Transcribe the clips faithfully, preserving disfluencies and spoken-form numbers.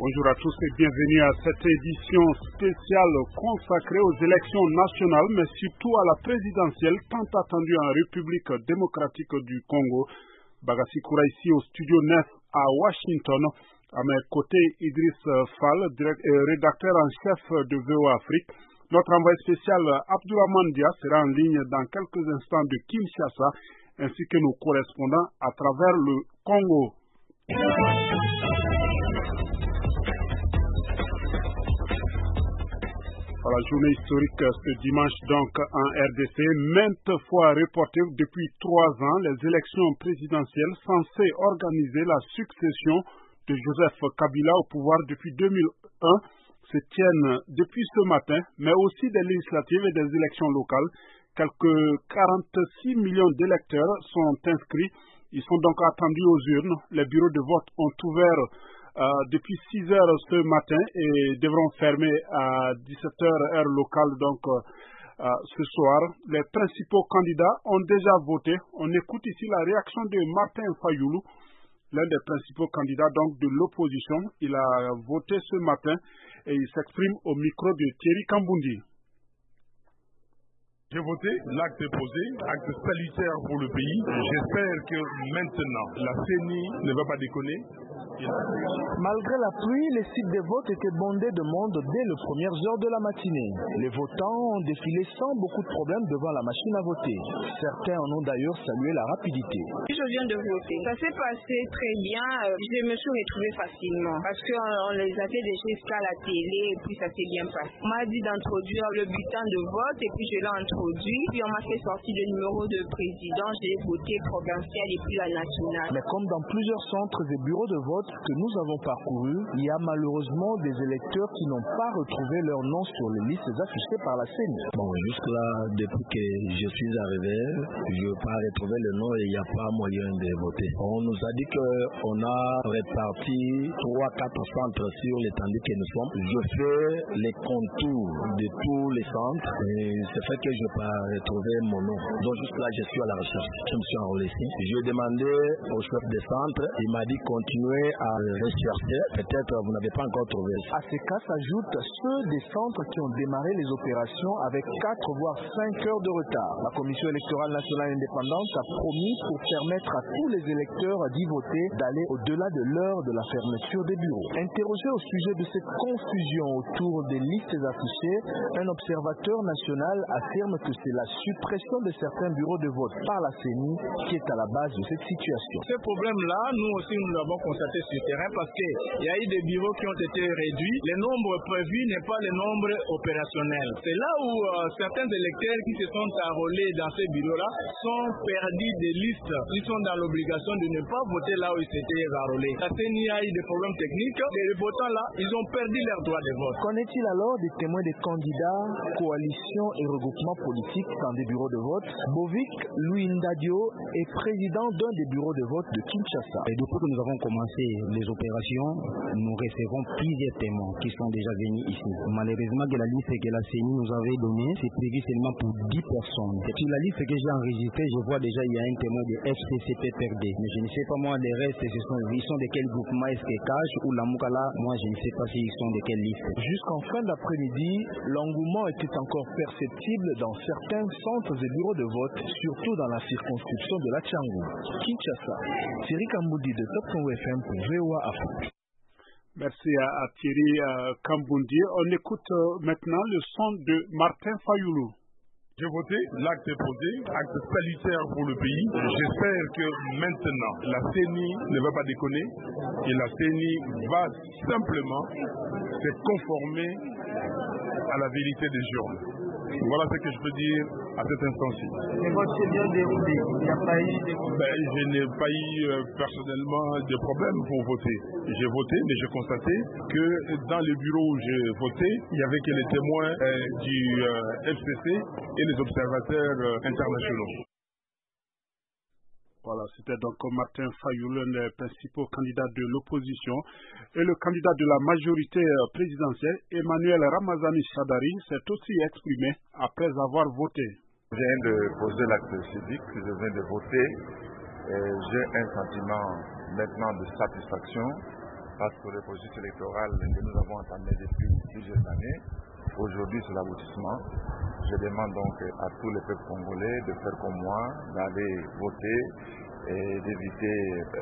Bonjour à tous et bienvenue à cette édition spéciale consacrée aux élections nationales, mais surtout à la présidentielle tant attendue en République démocratique du Congo. Bagassi Koura ici au studio neuf à Washington. À mes côtés, Idriss Fall, rédacteur en chef de V O A Afrique. Notre envoyé spécial Abdourahmane Dia sera en ligne dans quelques instants de Kinshasa, ainsi que nos correspondants à travers le Congo. La journée historique ce dimanche donc en R D C, maintes fois reportée depuis trois ans, les élections présidentielles censées organiser la succession de Joseph Kabila au pouvoir depuis deux mille un se tiennent depuis ce matin, mais aussi des législatives et des élections locales. Quelques quarante-six millions d'électeurs sont inscrits. Ils sont donc attendus aux urnes. Les bureaux de vote ont ouvert Euh, depuis six heures ce matin et devront fermer à dix-sept heures heure locale donc euh, euh, ce soir. Les principaux candidats ont déjà voté. On écoute ici la réaction de Martin Fayoulou, l'un des principaux candidats donc de l'opposition. Il a voté ce matin et il s'exprime au micro de Thierry Kambundi. J'ai voté, l'acte est posé, acte salutaire pour le pays. J'espère que maintenant, la C E N I ne va pas déconner. Malgré la pluie, les sites de vote étaient bondés de monde dès les premières heures de la matinée. Les votants ont défilé sans beaucoup de problèmes devant la machine à voter. Certains en ont d'ailleurs salué la rapidité. Je viens de voter. Ça s'est passé très bien. Je me suis retrouvée facilement parce qu'on les a fait déjà jusqu'à la télé et puis ça s'est bien passé. On m'a dit d'introduire le bulletin de vote et puis je l'ai introduit. Puis on m'a fait sortir le numéro de président. J'ai voté provincial et puis la nationale. Mais comme dans plusieurs centres et bureaux de vote que nous avons parcourus, il y a malheureusement des électeurs qui n'ont pas retrouvé leur nom sur les listes affichées par la C E N I. Bon, jusque-là, depuis que je suis arrivé, je n'ai pas retrouvé le nom et il n'y a pas moyen de voter. On nous a dit qu'on a réparti trois quatre centres sur l'étendue que nous sommes. Je fais les contours de tous les centres et c'est fait que je n'ai pas retrouvé mon nom. Donc jusque-là, je suis à la recherche. Je me suis enrôlé ici. Je ai demandé au chef des centres, il m'a dit continuez à rechercher, peut-être vous n'avez pas encore trouvé. À ces cas s'ajoutent ceux des centres qui ont démarré les opérations avec quatre voire cinq heures de retard. La Commission électorale nationale indépendante a promis, pour permettre à tous les électeurs d'y voter, d'aller au-delà de l'heure de la fermeture des bureaux. Interrogé au sujet de cette confusion autour des listes affichées, un observateur national affirme que c'est la suppression de certains bureaux de vote par la C E N I qui est à la base de cette situation. Ce problème-là, nous aussi nous l'avons constaté sur le terrain parce qu'il y a eu des bureaux qui ont été réduits. Le nombre prévu n'est pas le nombre opérationnel. C'est là où euh, certains électeurs qui se sont enrôlés dans ces bureaux-là sont perdus des listes. Ils sont dans l'obligation de ne pas voter là où ils s'étaient enrôlés. La C E N I a eu des problèmes techniques. Les votants là, ils ont perdu leur droit de vote. Qu'en est-il alors des témoins des candidats, coalitions et regroupements politiques dans des bureaux de vote? Bovik Louis Ndadio est président d'un des bureaux de vote de Kinshasa. Et depuis que nous avons commencé les opérations, nous recevons plusieurs témoins qui sont déjà venus ici. Malheureusement, que la liste que la C E N I nous avait donnée, c'est prévu seulement pour dix personnes. Et sur la liste que j'ai enregistrée, je vois déjà il y a un témoin de F C C P P R D. Mais je ne sais pas moi, les restes, ce sont, ils sont de quel groupement? Est-ce que Cash ou la Moukala? Moi, je ne sais pas s'ils sont de quelle liste. Jusqu'en fin d'après-midi, l'engouement était encore perceptible dans certains centres et bureaux de vote, surtout dans la circonscription de la Tchangou. Kinshasa, Thierry Kamboudi de Top Congo F M pour V O A Afrique. Merci à, à Thierry euh, Kambundi. On écoute euh, maintenant le son de Martin Fayoulou. J'ai voté, l'acte est posé, acte salutaire pour le pays. J'espère que maintenant, la C E N I ne va pas déconner et la C E N I va simplement se conformer à la vérité des urnes. Voilà ce que je peux dire à cet instant-ci. Le vote s'est bien déroulé. Il n'y a pas eu de... ben, je n'ai pas eu euh, personnellement de problème pour voter. J'ai voté, mais j'ai constaté que dans les bureaux où j'ai voté, il n'y avait que les témoins euh, du euh, F C C et les observateurs euh, internationaux. Voilà, c'était donc Martin Fayoulou, l'un des principaux candidats de l'opposition. Et le candidat de la majorité présidentielle, Emmanuel Ramazani Chadari, s'est aussi exprimé après avoir voté. Je viens de poser l'acte civique, je viens de voter. J'ai un sentiment maintenant de satisfaction parce que le processus électoral que nous avons entamé depuis plusieurs années, aujourd'hui c'est l'aboutissement. Je demande donc à tous les peuples congolais de faire comme moi, d'aller voter et d'éviter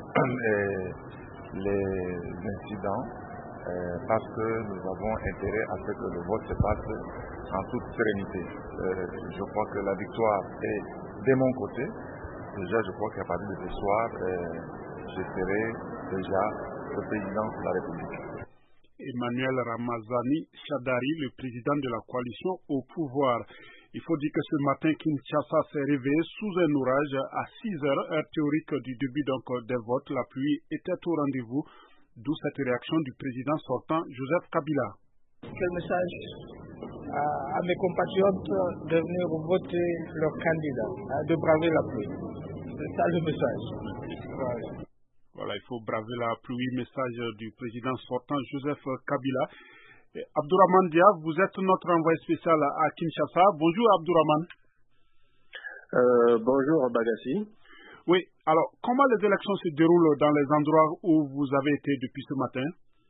les incidents euh, parce que nous avons intérêt à ce que le vote se passe en toute sérénité. Euh, je crois que la victoire est de mon côté. Déjà, je crois qu'à partir de ce soir, euh, je serai déjà le président de la République. Emmanuel Ramazani Shadari, le président de la coalition au pouvoir. Il faut dire que ce matin, Kinshasa s'est réveillé sous un orage à six heures, heure théorique du début donc des votes. La pluie était au rendez-vous, d'où cette réaction du président sortant, Joseph Kabila. Quel message à, à mes compatriotes de venir voter leur candidat, de braver la pluie. C'est ça le message. Voilà. Voilà, il faut braver la pluie, message du président sortant, Joseph Kabila. Abdourahmane Dia, vous êtes notre envoyé spécial à Kinshasa. Bonjour Abdourahmane. Euh, bonjour Bagassi. Oui, alors comment les élections se déroulent dans les endroits où vous avez été depuis ce matin?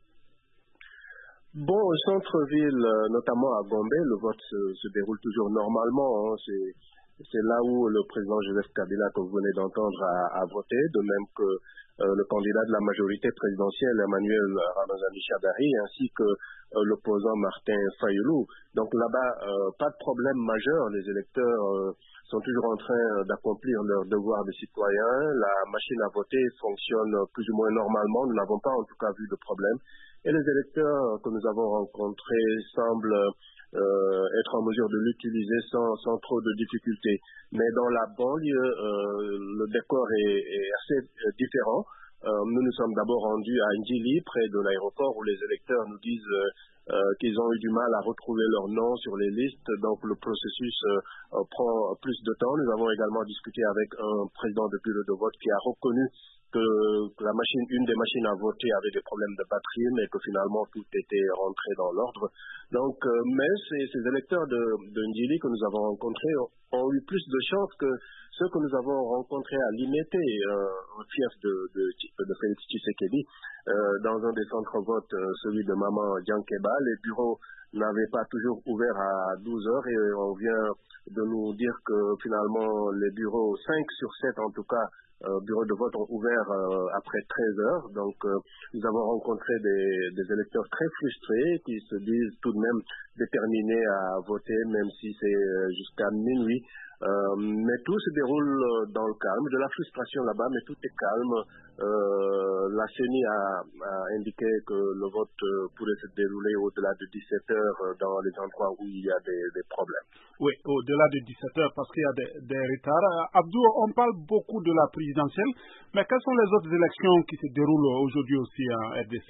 Bon, au centre-ville, notamment à Gombe, le vote se, se déroule toujours normalement. Hein. C'est, c'est là où le président Joseph Kabila, que vous venez d'entendre, a, a voté, de même que Euh, le candidat de la majorité présidentielle, Emmanuel Ramazani Shadari, ainsi que euh, l'opposant Martin Fayulu. Donc là-bas, euh, pas de problème majeur. Les électeurs euh, sont toujours en train d'accomplir leur devoir de citoyens. La machine à voter fonctionne plus ou moins normalement. Nous n'avons pas en tout cas vu de problème. Et les électeurs que nous avons rencontrés semblent euh, être en mesure de l'utiliser sans, sans trop de difficultés. Mais dans la banlieue, euh, le décor est, est assez différent. Euh, nous nous sommes d'abord rendus à Ndjili, près de l'aéroport, où les électeurs nous disent euh, euh, qu'ils ont eu du mal à retrouver leur nom sur les listes. Donc le processus euh, prend plus de temps. Nous avons également discuté avec un président de bureau de vote qui a reconnu que la machine, une des machines à voter avait des problèmes de batterie, mais que finalement tout était rentré dans l'ordre. Donc, euh, mais ces, ces électeurs de, de Ndjili que nous avons rencontrés ont, ont eu plus de chance que ceux que nous avons rencontrés à Limete, euh, au fief de, de, de Félix Tshisekedi, euh, dans un des centres votes, euh, celui de Maman Diankeba. Les bureaux n'avaient pas toujours ouvert à douze heures et on vient de nous dire que finalement les bureaux, cinq sur sept en tout cas, Euh, bureaux de vote ont ouvert euh, après treize heures. Donc, euh, nous avons rencontré des, des électeurs très frustrés qui se disent tout de même déterminés à voter, même si c'est euh, jusqu'à minuit. Euh, mais tout se déroule dans le calme. De la frustration là-bas, mais tout est calme. Euh, la C E N I a, a indiqué que le vote pourrait se dérouler au-delà de dix-sept heures dans les endroits où il y a des, des problèmes. Oui, au-delà de dix-sept heures parce qu'il y a des, des retards. Abdou, on parle beaucoup de la présidentielle, mais quelles sont les autres élections qui se déroulent aujourd'hui aussi en R D C?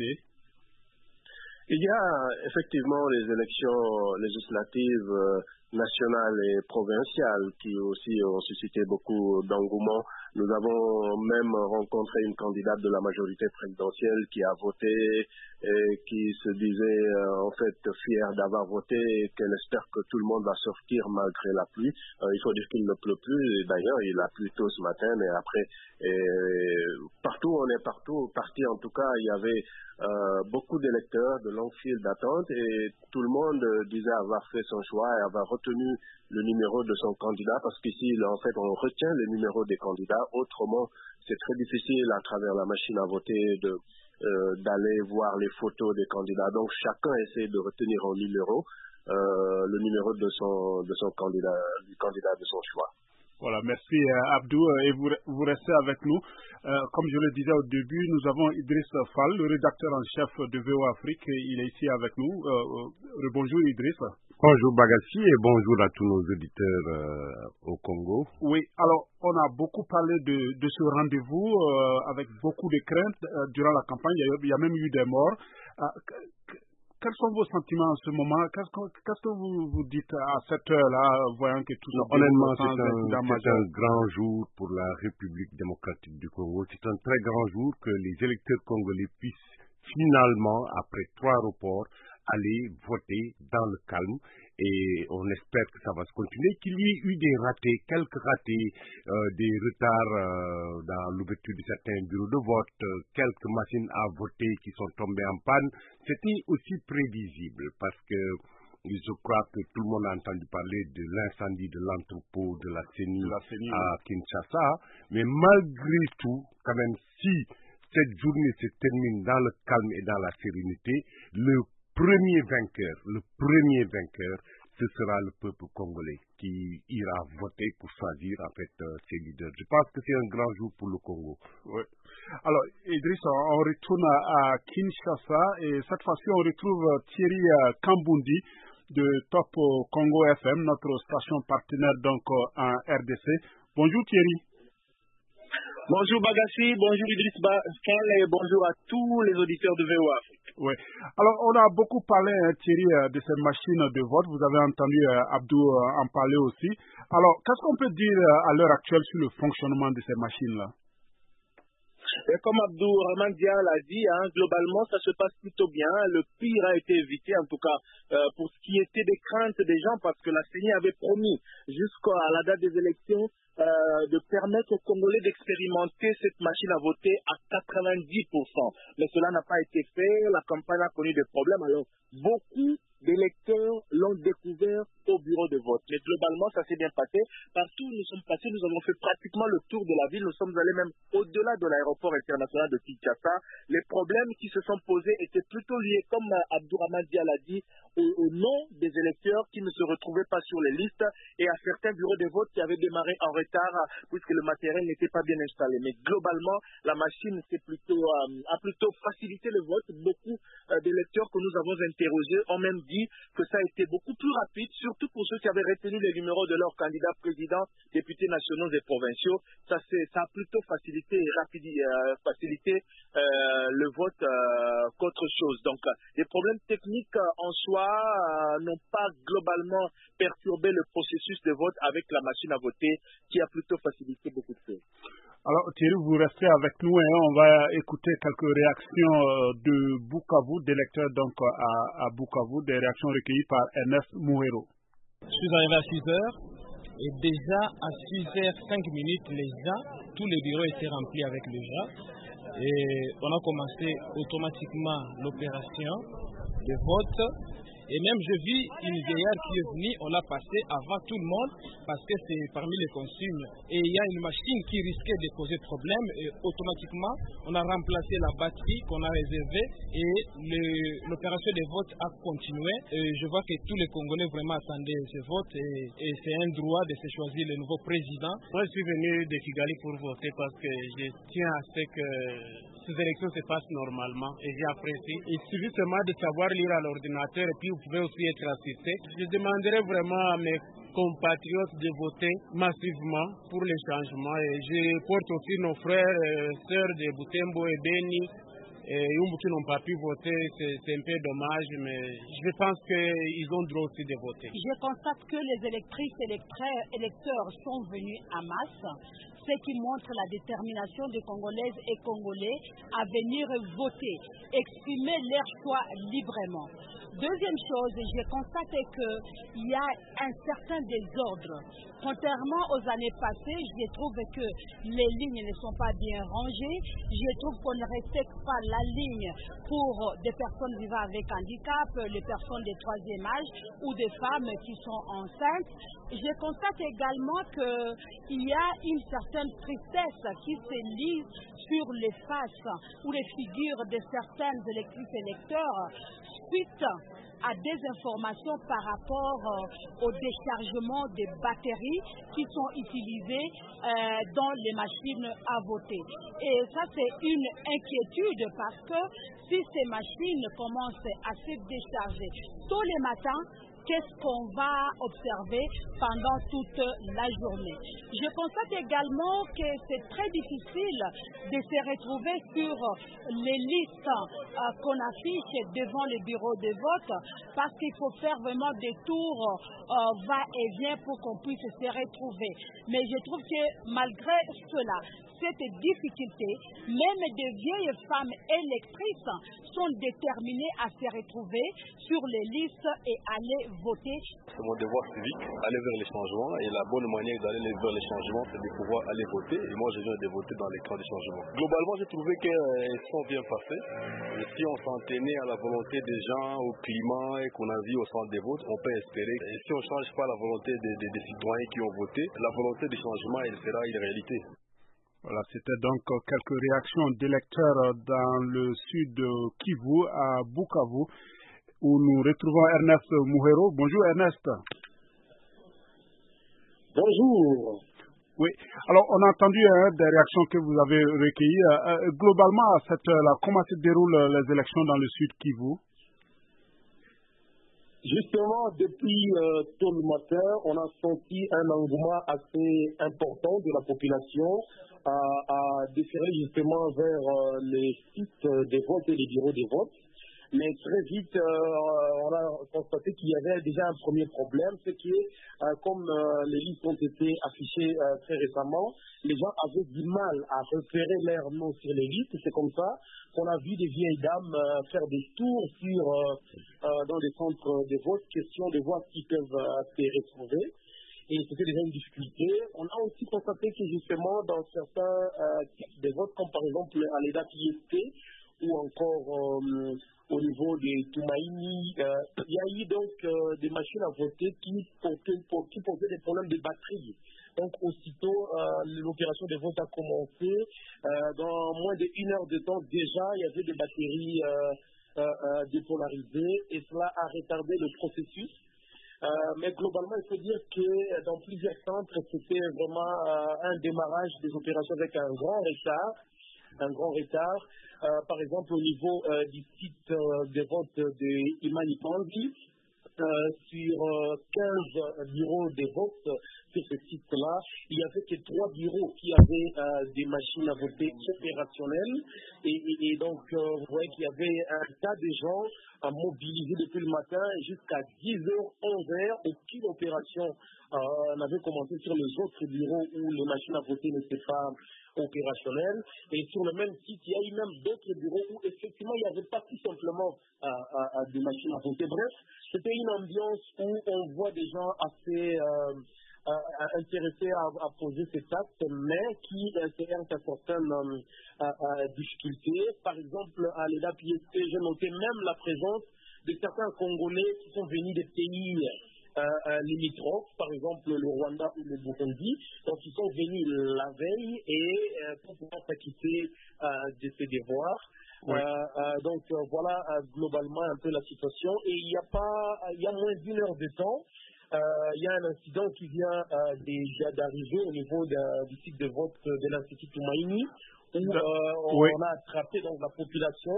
Il y a effectivement les élections législatives euh, nationales et provinciales qui aussi ont suscité beaucoup d'engouement. Nous avons même rencontré une candidate de la majorité présidentielle qui a voté et qui se disait euh, en fait fière d'avoir voté et qu'elle espère que tout le monde va sortir malgré la pluie. Euh, il faut dire qu'il ne pleut plus. D'ailleurs, il a plu tôt ce matin, mais après, et partout, on est partout, parti en tout cas, il y avait euh, beaucoup d'électeurs, de longues files d'attente et tout le monde disait avoir fait son choix et avoir retenu le numéro de son candidat parce qu'ici, en fait, on retient le numéro des candidats. Autrement, c'est très difficile à travers la machine à voter de, euh, d'aller voir les photos des candidats. Donc, chacun essaie de retenir au numéro, euh, le numéro de son, de son candidat, du candidat de son choix. Voilà, merci euh, Abdou, et vous, vous restez avec nous. Euh, comme je le disais au début, nous avons Idriss Fall, le rédacteur en chef de V O Afrique. Il est ici avec nous. Euh, bonjour Idriss. Bonjour Bagassi et bonjour à tous nos auditeurs euh, au Congo. Oui, alors on a beaucoup parlé de, de ce rendez-vous euh, avec beaucoup de craintes euh, durant la campagne. Il y, a, il y a même eu des morts. Euh, Quels sont vos sentiments en ce moment? Qu'est-ce que, qu'est-ce que vous vous dites à cette heure-là, voyant que tout ça... Honnêtement, c'est un, c'est un grand jour pour la République démocratique du Congo. C'est un très grand jour que les électeurs congolais puissent finalement, après trois reports, aller voter dans le calme et on espère que ça va se continuer, qu'il y ait eu des ratés, quelques ratés, euh, des retards euh, dans l'ouverture de certains bureaux de vote, euh, quelques machines à voter qui sont tombées en panne. C'était aussi prévisible parce que je crois que tout le monde a entendu parler de l'incendie de l'entrepôt de la C E N I, la C E N I à oui. Kinshasa, mais malgré tout, quand même, si cette journée se termine dans le calme et dans la sérénité, le premier vainqueur, le premier vainqueur, ce sera le peuple congolais qui ira voter pour choisir en fait euh, ses leaders. Je pense que c'est un grand jour pour le Congo. Oui. Alors, Idriss, on retourne à Kinshasa et cette fois-ci on retrouve Thierry Kambundi de Top Congo F M, notre station partenaire donc en R D C. Bonjour Thierry. Bonjour Bagassi, bonjour Idriss Baskel et bonjour à tous les auditeurs de V O A. Oui. Alors, on a beaucoup parlé, hein, Thierry, de ces machines de vote. Vous avez entendu euh, Abdou euh, en parler aussi. Alors, qu'est-ce qu'on peut dire euh, à l'heure actuelle sur le fonctionnement de ces machines-là? Et comme Abdou Ramandia l'a dit, hein, globalement, ça se passe plutôt bien. Le pire a été évité, en tout cas, euh, pour ce qui était des craintes des gens, parce que la C E N I avait promis, jusqu'à la date des élections, euh, de permettre aux Congolais d'expérimenter cette machine à voter à quatre-vingt-dix pour cent. Mais cela n'a pas été fait. La campagne a connu des problèmes. Alors, beaucoup d'électeurs l'ont découvert au bureau de vote. Mais globalement, ça s'est bien passé. Partout où nous sommes passés, nous avons fait pratiquement le tour de la ville. Nous sommes allés même au-delà de l'aéroport international de Kinshasa. Les problèmes qui se sont posés étaient plutôt liés, comme Abdourahmane Dia l'a dit, au, au nom des électeurs qui ne se retrouvaient pas sur les listes et à certains bureaux de vote qui avaient démarré en retard puisque le matériel n'était pas bien installé. Mais globalement, la machine plutôt, euh, a plutôt facilité le vote. Beaucoup euh, d'électeurs que nous avons interrogés ont même dit que ça a été beaucoup plus rapide, surtout pour ceux qui avaient retenu les numéros de leurs candidats présidents, députés nationaux et provinciaux. Ça, ça a plutôt facilité, rapide, euh, facilité euh, le vote euh, qu'autre chose. Donc, les problèmes techniques euh, en soi euh, n'ont pas globalement perturbé le processus de vote avec la machine à voter qui a plutôt facilité beaucoup de choses. Alors Thierry, vous restez avec nous et on va écouter quelques réactions de Bukavu, d'électeurs donc à, à Bukavu, des réactions recueillies par Ernest Mouhero. Je suis arrivé à six heures et déjà à six heures cinq minutes, les gens, tous les bureaux étaient remplis avec les gens et on a commencé automatiquement l'opération de vote. Et même je vis une vieillard qui est venue, on l'a passé avant tout le monde parce que c'est parmi les consignes. Et il y a une machine qui risquait de poser problème et automatiquement on a remplacé la batterie qu'on a réservée et l'opération de vote a continué. Et je vois que tous les Congolais vraiment attendaient ce vote et, et c'est un droit de se choisir le nouveau président. Moi je suis venu de Kigali pour voter parce que je tiens à ce que ces élections se passent normalement et j'apprécie. Il suffit seulement de savoir lire à l'ordinateur et puis vous pouvez aussi être assisté. Je demanderai vraiment à mes compatriotes de voter massivement pour les changements et je porte aussi nos frères et sœurs de Butembo et Beni et Yumbu qui n'ont pas pu voter, c'est un peu dommage, mais je pense qu'ils ont droit aussi de voter. Je constate que les électrices et électeurs sont venus en masse, ce qui montre la détermination des Congolaises et Congolais à venir voter, exprimer leur choix librement. Deuxième chose, j'ai constaté qu'il y a un certain désordre. Contrairement aux années passées, je trouve que les lignes ne sont pas bien rangées. Je trouve qu'on ne respecte pas la ligne pour des personnes vivant avec handicap, les personnes de troisième âge ou des femmes qui sont enceintes. Je constate également qu'il y a une certaine tristesse qui se lit sur les faces ou les figures de certaines électrices et électeurs suite à des informations par rapport euh, au déchargement des batteries qui sont utilisées euh, dans les machines à voter. Et ça, c'est une inquiétude parce que si ces machines commencent à se décharger tôt les matins, qu'est-ce qu'on va observer pendant toute la journée. Je constate également que c'est très difficile de se retrouver sur les listes euh, qu'on affiche devant les bureaux de vote parce qu'il faut faire vraiment des tours euh, va-et-vient pour qu'on puisse se retrouver. Mais je trouve que malgré cela, cette difficulté, même de vieilles femmes électrices sont déterminées à se retrouver sur les listes et aller voter. C'est mon devoir civique, aller vers les changements, et la bonne manière d'aller vers les changements, c'est de pouvoir aller voter, et moi je viens de voter dans les camps de changement. Globalement, j'ai trouvé qu'elles sont bien passées. Et si on s'en tenait à la volonté des gens, au climat, et qu'on a vu au centre des votes, on peut espérer. Et si on ne change pas la volonté des, des, des citoyens qui ont voté, la volonté du changement, elle sera une réalité. Voilà, c'était donc quelques réactions d'électeurs dans le sud de Kivu, à Bukavu, où nous retrouvons Ernest Mouhero. Bonjour Ernest. Bonjour. Oui, alors on a entendu hein, des réactions que vous avez recueillies. Euh, globalement, à cette heure-là, comment se déroulent les élections dans le sud Kivu? Justement, depuis euh, tôt le matin, on a senti un engouement assez important de la population à, à déférer justement vers euh, les sites des votes et les bureaux des votes. Mais très vite, euh, on a constaté qu'il y avait déjà un premier problème, c'est que euh, comme euh, les listes ont été affichées euh, très récemment, les gens avaient du mal à repérer leurs noms sur les listes. C'est comme ça qu'on a vu des vieilles dames euh, faire des tours sur, euh, euh, dans les centres de vote, question de voir s'ils peuvent euh, se retrouver. Et c'était déjà une difficulté. On a aussi constaté que justement, dans certains euh, types de votes, comme par exemple à l'E D A P I S T, ou encore euh, au niveau des Toumaïni, euh, il y a eu donc euh, des machines à voter qui, pour, qui posaient des problèmes de batterie. Donc aussitôt, euh, l'opération de vote a commencé. Euh, dans moins d'une heure de temps, déjà, il y avait des batteries euh, euh, euh, dépolarisées et cela a retardé le processus. Euh, mais globalement, il faut dire que dans plusieurs centres, c'était vraiment euh, un démarrage des opérations avec un grand retard. Un grand retard. Euh, par exemple, au niveau euh, du site euh, de vote de Imani Panzi, euh, sur euh, quinze bureaux de vote sur ce site-là, il n'y avait que trois bureaux qui avaient euh, des machines à voter opérationnelles. Et, et, et donc, euh, vous voyez qu'il y avait un tas de gens à mobiliser depuis le matin jusqu'à dix heures, onze heures. Aucune opération euh, n'avait commencé sur les autres bureaux où les machines à voter n'étaient pas opérationnelles. Et sur le même site, il y a eu même d'autres bureaux où effectivement il n'y avait pas tout simplement euh, euh, des machines à voter. Bref, c'était une ambiance où on voit des gens assez euh, euh, intéressés à, à poser ces actes, mais qui intéressent à certaines euh, euh, difficultés. Par exemple, à l'E D A P I S T, j'ai noté même la présence de certains Congolais qui sont venus des pays Euh, euh, limitrophes, par exemple le Rwanda ou le Burundi, donc ils sont venus la veille et euh, pour pouvoir s'acquitter euh, de ces devoirs. Oui. Euh, euh, donc euh, voilà euh, globalement un peu la situation. Et il y a pas, il y a moins d'une heure de temps, il euh, y a un incident qui vient euh, déjà d'arriver au niveau de, du site de vote de l'Institut Toumaïni, où euh, on, oui. on a attrapé donc la population.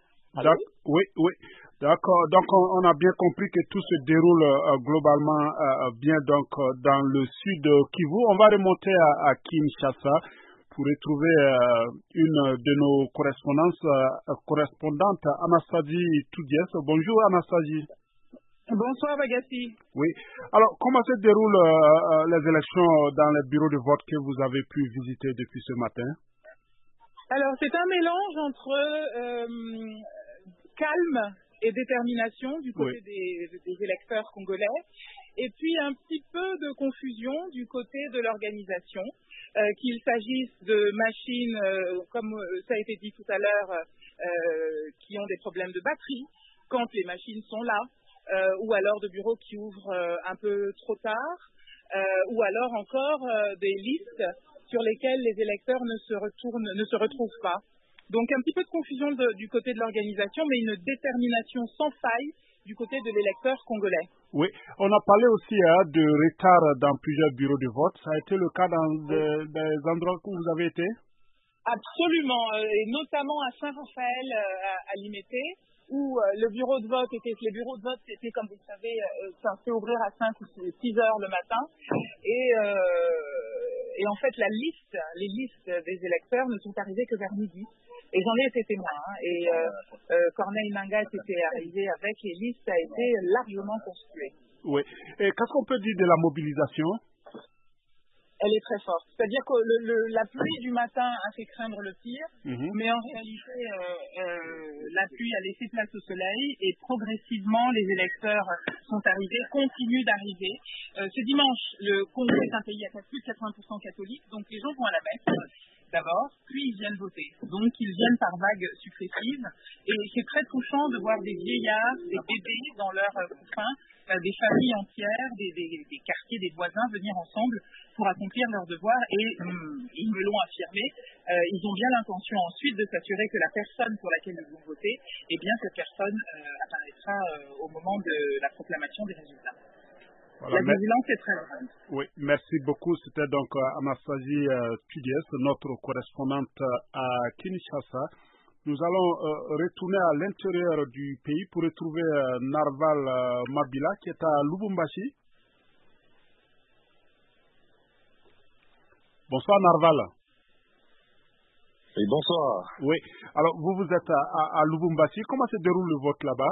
Oui, oui. D'accord. Donc, on, on a bien compris que tout se déroule euh, globalement euh, bien donc euh, dans le sud de Kivu. On va remonter à, à Kinshasa pour retrouver euh, une de nos correspondances, euh, correspondantes, Anastasie Toudiès. Bonjour, Anastasie. Bonsoir, Bagassi. Oui. Alors, comment se déroulent euh, les élections dans les bureaux de vote que vous avez pu visiter depuis ce matin? Alors, c'est un mélange entre euh, calme et détermination du côté oui. des, des électeurs congolais, et puis un petit peu de confusion du côté de l'organisation, euh, qu'il s'agisse de machines, euh, comme ça a été dit tout à l'heure, euh, qui ont des problèmes de batterie quand les machines sont là, euh, ou alors de bureaux qui ouvrent euh, un peu trop tard, euh, ou alors encore euh, des listes sur lesquelles les électeurs ne se, retournent, ne se retrouvent pas. Donc un petit peu de confusion de, du côté de l'organisation, mais une détermination sans faille du côté de l'électeur congolais. Oui, on a parlé aussi hein, de retard dans plusieurs bureaux de vote. Ça a été le cas dans oui. des, des endroits où vous avez été? Absolument, et notamment à Saint-Raphaël, à, à Limete, où le bureau de vote était, les bureaux de vote étaient, comme vous le savez, censés ouvrir à cinq ou six heures le matin. Et, euh, et en fait, la liste, les listes des électeurs ne sont arrivées que vers midi. Et j'en ai été témoin. Hein, et euh, euh, Corneille Nangas était arrivé avec, et liste a été largement constituée. Oui. Et qu'est-ce qu'on peut dire de la mobilisation? elle est très forte. C'est-à-dire que le, le, la pluie du matin a fait craindre le pire, mmh. mais en réalité, euh, euh, la pluie a laissé place au soleil et progressivement, les électeurs sont arrivés, continuent d'arriver. Euh, ce dimanche, le Congo est un pays à plus de quatre-vingts pour cent catholique, donc les gens vont à la messe d'abord, puis ils viennent voter. Donc ils viennent par vagues successives et c'est très touchant de voir des vieillards, des bébés dans leurs couffins, euh, des familles entières, des, des, des quartiers, des voisins venir ensemble pour accomplir leurs devoirs et hum, ils me l'ont affirmé, euh, ils ont bien l'intention ensuite de s'assurer que la personne pour laquelle ils vont voter, eh bien cette personne euh, apparaîtra euh, au moment de la proclamation des résultats. Voilà, la vigilance est très grande. Oui, merci beaucoup. C'était donc euh, Anastasie euh, Tudiès, notre correspondante à Kinshasa. Nous allons euh, retourner à l'intérieur du pays pour retrouver euh, Narval euh, Mabila qui est à Lubumbashi. Bonsoir Narval. Oui, bonsoir. Oui, alors vous, vous êtes à, à, à Lubumbashi. Comment se déroule le vote là-bas?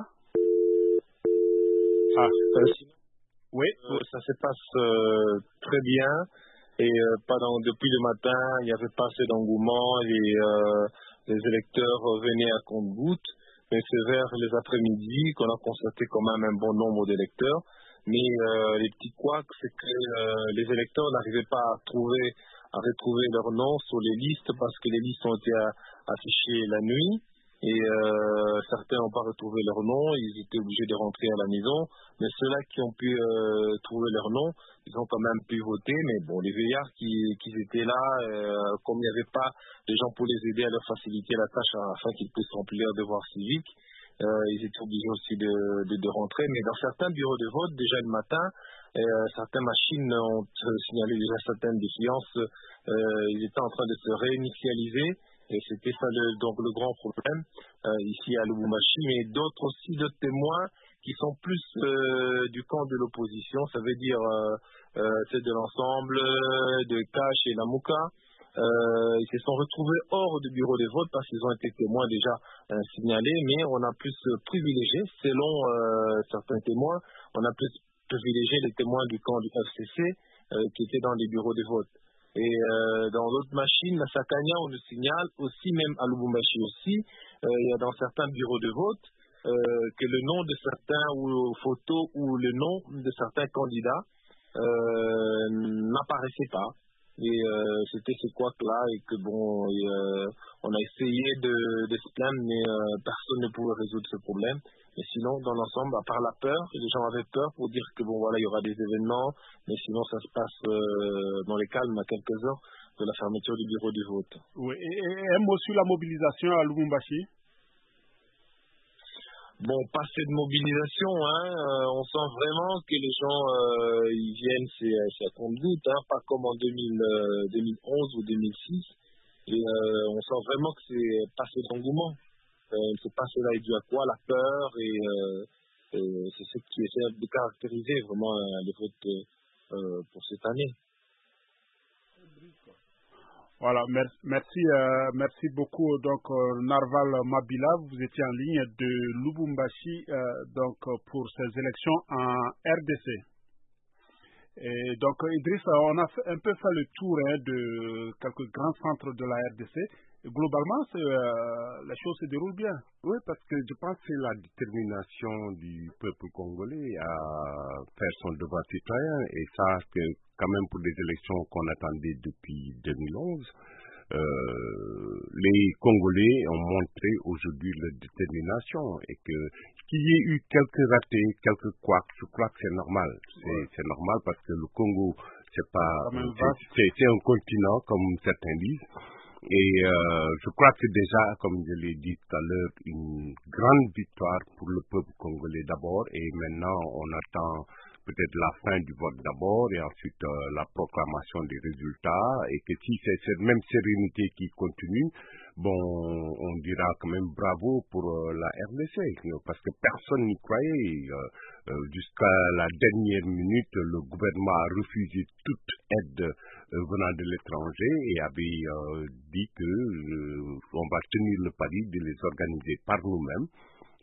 Ah, euh, oui. Euh, ça se passe euh, très bien et euh, pendant, depuis le matin, il n'y avait pas assez d'engouement et euh, les électeurs venaient à compte-gouttes, mais c'est vers les après-midi qu'on a constaté quand même un bon nombre d'électeurs. Mais euh, les petits couacs, c'est que euh, les électeurs n'arrivaient pas à trouver, à retrouver leur nom sur les listes parce que les listes ont été affichées la nuit. Et euh, certains n'ont pas retrouvé leur nom, ils étaient obligés de rentrer à la maison. Mais ceux-là qui ont pu euh, trouver leur nom, ils ont quand même pu voter. Mais bon, les vieillards qui, qui étaient là, euh, comme il n'y avait pas de gens pour les aider à leur faciliter la tâche afin qu'ils puissent remplir leurs devoirs civiques, euh, ils étaient obligés aussi de, de, de rentrer. Mais dans certains bureaux de vote, déjà le matin, euh, certaines machines ont signalé déjà certaines défiances. Euh, ils étaient en train de se réinitialiser. Et c'était ça le, donc le grand problème euh, ici à Lubumbashi, mais d'autres aussi, d'autres témoins qui sont plus euh, du camp de l'opposition, ça veut dire euh, euh, c'est de l'ensemble, de Cash et Lamuka. Euh, ils se sont retrouvés hors du bureau de vote parce qu'ils ont été témoins déjà euh, signalés, mais on a plus privilégié, selon euh, certains témoins, on a plus privilégié les témoins du camp du F C C euh, qui étaient dans les bureaux de vote. Et euh, dans d'autres machines, la Sakania, on le signale aussi, même à Lubumbashi aussi, euh, il y a dans certains bureaux de vote euh, que le nom de certains ou photos ou le nom de certains candidats euh, n'apparaissait pas. Et euh, c'était ce couac-là et que bon, et, euh, on a essayé de, de se plaindre, mais euh, personne ne pouvait résoudre ce problème. Mais sinon, dans l'ensemble, à part la peur, les gens avaient peur pour dire que bon voilà, il y aura des événements, mais sinon ça se passe euh, dans les calmes à quelques heures de la fermeture du bureau du vote. Oui, et, et un mot sur la mobilisation à Lubumbashi? Bon, pas cette mobilisation, hein. Euh, on sent vraiment que les gens euh, ils viennent, c'est, c'est à compte-gouttes, hein, pas comme en deux mille, euh, deux mille onze ou deux mille six. Et euh, on sent vraiment que c'est pas cet engouement. Euh, c'est pas cela est dû à quoi, la peur, et, euh, et c'est ce qui essaie de caractériser vraiment euh, les votes euh, pour cette année. Voilà, merci, merci, euh, merci beaucoup. Donc, euh, Narval Mabila, vous étiez en ligne de Lubumbashi euh, donc, pour ces élections en R D C. Et donc, Idriss, on a fait, un peu fait le tour hein, de quelques grands centres de la R D C. Et globalement, c'est, euh, la chose se déroule bien. Oui, parce que je pense que c'est la détermination du peuple congolais à faire son devoir citoyen. Et ça, que quand même pour des élections qu'on attendait depuis deux mille onze, euh, les Congolais ont montré aujourd'hui leur détermination et que qu'il y ait eu quelques ratés, quelques couacs, je crois que c'est normal. C'est, ouais. c'est normal parce que le Congo, c'est pas, c'est, c'est, c'est un continent comme certains disent. Et euh, je crois que déjà, comme je l'ai dit tout à l'heure, une grande victoire pour le peuple congolais d'abord, et maintenant on attend peut-être la fin du vote d'abord, et ensuite euh, la proclamation des résultats, et que si c'est cette même sérénité qui continue, bon, on dira quand même bravo pour euh, la R D C, parce que personne n'y croyait. Euh, euh, jusqu'à la dernière minute, le gouvernement a refusé toute aide euh, venant de l'étranger et avait euh, dit que euh, on va tenir le pari de les organiser par nous-mêmes.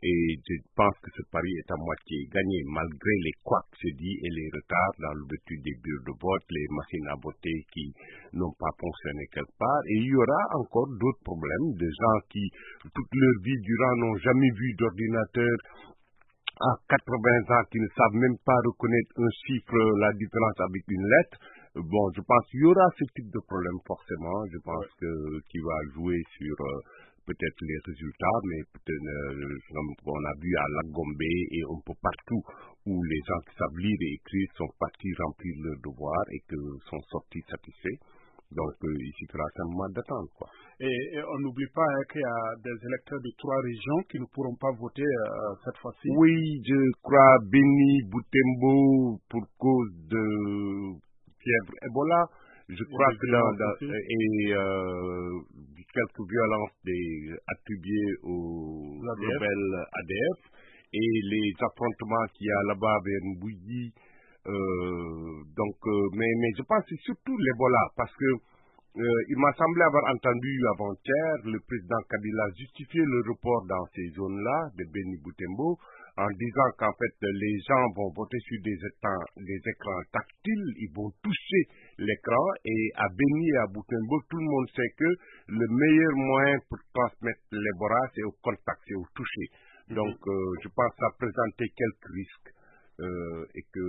Et je pense que ce pari est à moitié gagné, malgré les couacs, je dis, et les retards dans l'ouverture des bureaux de vote, les machines à voter qui n'ont pas fonctionné quelque part. Et il y aura encore d'autres problèmes, de gens qui, toute leur vie durant, n'ont jamais vu d'ordinateur, à quatre-vingts ans, qui ne savent même pas reconnaître un chiffre, la différence avec une lettre. Bon, je pense qu'il y aura ce type de problème forcément. Je pense que qui va jouer sur euh, peut-être les résultats, mais peut-être euh, comme on a vu à Lagombe et un peu partout où les gens qui savent lire et écrire sont partis remplir leurs devoirs et que sont sortis satisfaits. Donc euh, il suffira simplement d'attendre, quoi. Et, et on n'oublie pas hein, qu'il y a des électeurs de trois régions qui ne pourront pas voter euh, cette fois-ci. Oui, je crois Beni, Butembo, pour cause de fièvre Ebola. Je crois que dans, dans, et euh, quelques violences des, attribuées au rebelle A D F et les affrontements qu'il y a là-bas vers Mbouyi. Euh, donc, euh, mais, mais je pense que c'est surtout l'Ebola parce que euh, il m'a semblé avoir entendu avant-hier le président Kabila justifier le report dans ces zones-là de Beni Butembo en disant qu'en fait les gens vont voter sur des écrans, des écrans tactiles, ils vont toucher l'écran et à Beni et à Butembo, tout le monde sait que le meilleur moyen pour transmettre l'Ebola c'est au contact, c'est au toucher. Mm-hmm. Donc euh, je pense que ça présentait quelques risques euh, et que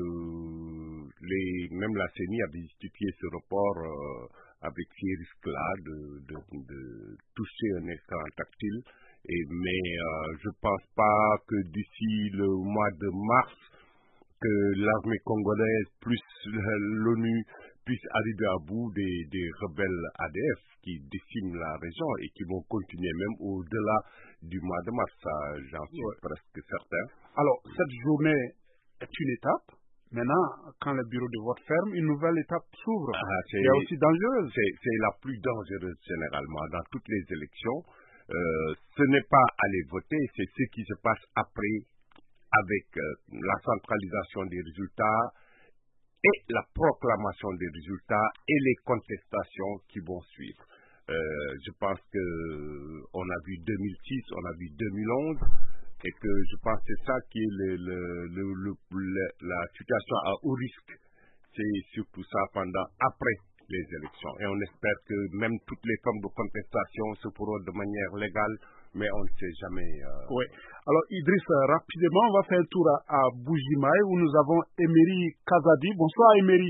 les, même la C E N I avait justifié ce report euh, avec ces risques-là de, de, de toucher un écran tactile. Et, mais euh, je ne pense pas que d'ici le mois de mars, que l'armée congolaise plus l'ONU puissent arriver à bout des, des rebelles A D F qui déciment la région et qui vont continuer même au-delà du mois de mars. J'en suis ouais. presque certain. Alors, cette journée est une étape. Maintenant, quand le bureau de vote ferme, une nouvelle étape s'ouvre. Ah, c'est aussi dangereuse. C'est la plus dangereuse généralement dans toutes les élections. Euh, ce n'est pas aller voter, c'est ce qui se passe après avec euh, la centralisation des résultats et la proclamation des résultats et les contestations qui vont suivre. Euh, je pense que on a vu deux mille six, on a vu deux mille onze et que je pense que c'est ça qui est le, le, le, le, le, la situation à haut risque. C'est surtout ça pendant, après les élections. Et on espère que même toutes les formes de contestation se feront de manière légale, mais on ne sait jamais. Euh... Oui. Alors Idriss, rapidement, on va faire un tour à, à Bujimaï où nous avons Emery Kazadi. Bonsoir Emery.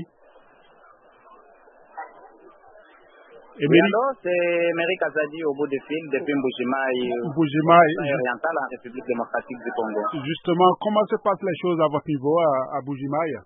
Emery. Oui, c'est Emery Kazadi au bout des fils depuis Bujimaï, Bujimaï oriental en République démocratique du Congo. Justement, comment se passent les choses à votre niveau à, à Bujimaï?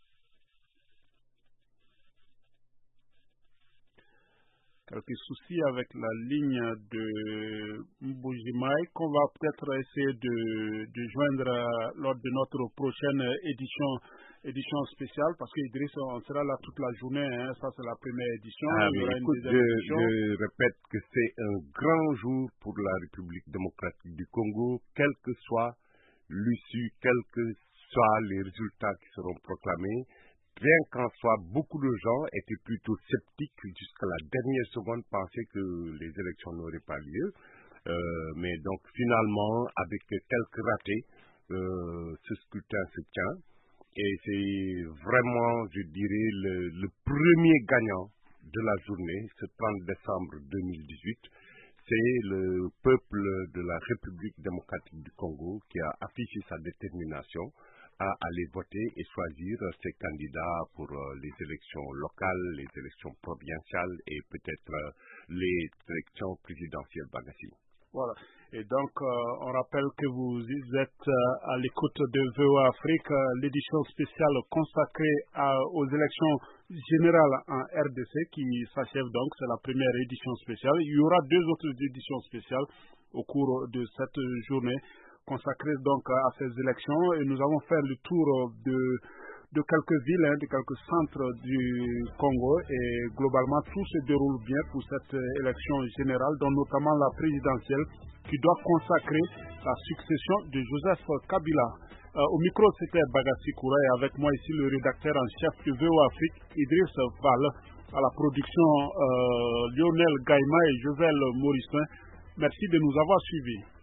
Quelques soucis avec la ligne de Mbujimaï qu'on va peut-être essayer de, de joindre lors de notre prochaine édition, édition spéciale parce qu'Idriss, on sera là toute la journée, hein, ça c'est la première édition. Ah, mais écoute, je, je répète que c'est un grand jour pour la République démocratique du Congo, quelle que soit l'issue, quels que soient les résultats qui seront proclamés. Bien qu'en soit, beaucoup de gens étaient plutôt sceptiques jusqu'à la dernière seconde, pensaient que les élections n'auraient pas lieu. Euh, mais donc finalement, avec quelques ratés, euh, ce scrutin se tient. Et c'est vraiment, je dirais, le, le premier gagnant de la journée, ce trente décembre deux mille dix-huit. C'est le peuple de la République démocratique du Congo qui a affiché sa détermination à aller voter et choisir ses candidats pour euh, les élections locales, les élections provinciales et peut-être euh, les élections présidentielles Bagassi. Voilà. Et donc, euh, on rappelle que vous êtes euh, à l'écoute de V O A Afrique, euh, l'édition spéciale consacrée à, aux élections générales en R D C qui s'achève donc. C'est la première édition spéciale. Il y aura deux autres éditions spéciales au cours de cette journée, consacré donc à ces élections et nous avons fait le tour de, de quelques villes, hein, de quelques centres du Congo et globalement tout se déroule bien pour cette élection générale, dont notamment la présidentielle qui doit consacrer la succession de Joseph Kabila. Euh, au micro c'était Bagassi Koura et avec moi ici le rédacteur en chef de V O Afrique, Idriss Val, à la production euh, Lionel Gaïma et Jovel Morissin. Merci de nous avoir suivis.